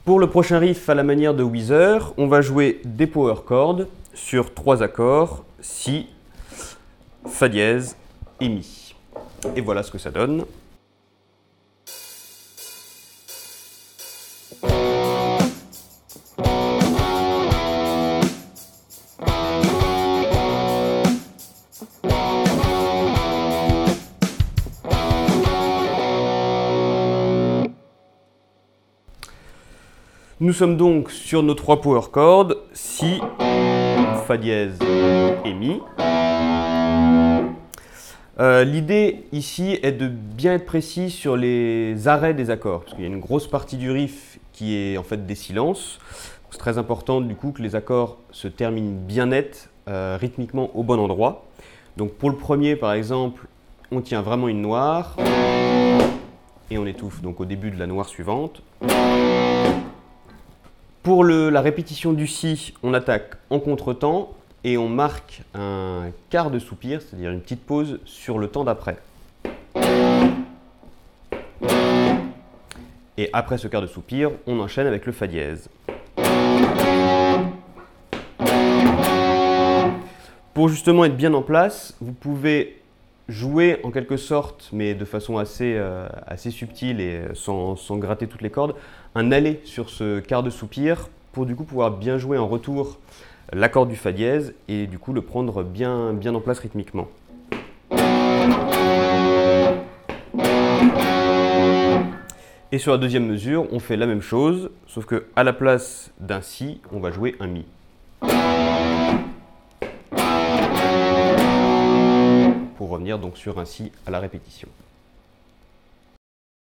Pour le prochain riff à la manière de Weezer, on va jouer des power chords sur 3 accords, Si, Fa dièse et Mi. Et voilà ce que ça donne. Nous sommes donc sur nos 3 power chords, Si, Fa dièse et Mi. L'idée ici est de bien être précis sur les arrêts des accords, parce qu'il y a une grosse partie du riff qui est en fait des silences. C'est très important du coup que les accords se terminent bien net, rythmiquement au bon endroit. Donc pour le premier par exemple, on tient vraiment une noire et on étouffe donc au début de la noire suivante. Pour la répétition du Si, on attaque en contretemps et on marque un quart de soupir, c'est-à-dire une petite pause sur le temps d'après. Et après ce quart de soupir, on enchaîne avec le Fa dièse. Pour justement être bien en place, vous pouvez jouer en quelque sorte, mais de façon assez subtile et sans gratter toutes les cordes, un aller sur ce quart de soupir pour du coup pouvoir bien jouer en retour l'accord du Fa dièse et du coup le prendre bien en place rythmiquement. Et sur la deuxième mesure, on fait la même chose, sauf qu'à la place d'un Si, on va jouer un Mi. Pour revenir donc sur un Si à la répétition.